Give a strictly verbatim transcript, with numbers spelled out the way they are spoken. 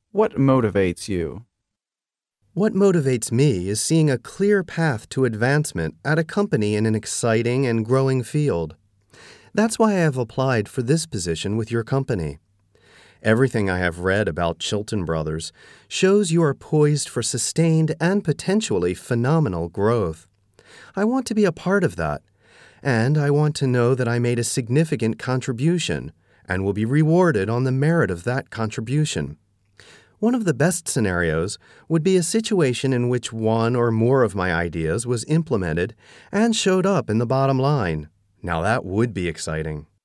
What motivates you? What motivates me is seeing a clear path to advancement at a company in an exciting and growing field. That's why I have applied for this position with your company. Everything I have read about Chilton Brothers shows you are poised for sustained and potentially phenomenal growth. I want to be a part of that, and I want to know that I made a significant contribution and will be rewarded on the merit of that contribution. One of the best scenarios would be a situation in which one or more of my ideas was implemented and showed up in the bottom line. Now that would be exciting.